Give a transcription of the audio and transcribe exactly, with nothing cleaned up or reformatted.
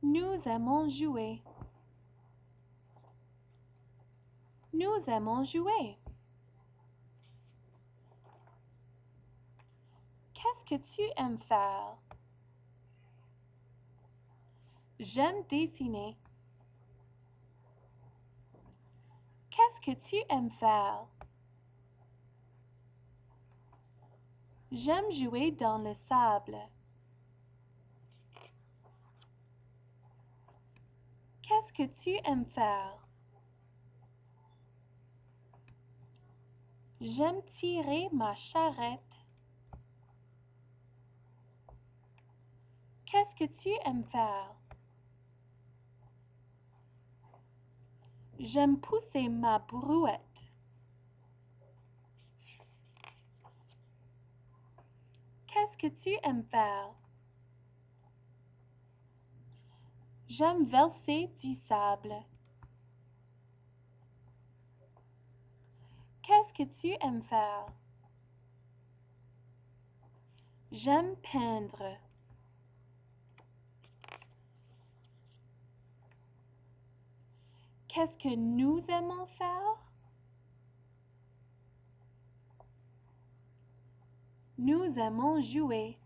Nous aimons jouer. Nous aimons jouer. Qu'est-ce que tu aimes faire? J'aime dessiner. Qu'est-ce que tu aimes faire? J'aime jouer dans le sable. Qu'est-ce que tu aimes faire? J'aime tirer ma charrette. Qu'est-ce que tu aimes faire? J'aime pousser ma brouette. Qu'est-ce que tu aimes faire? J'aime verser du sable. Qu'est-ce que tu aimes faire? J'aime peindre. Qu'est-ce que nous aimons faire? Nous aimons jouer.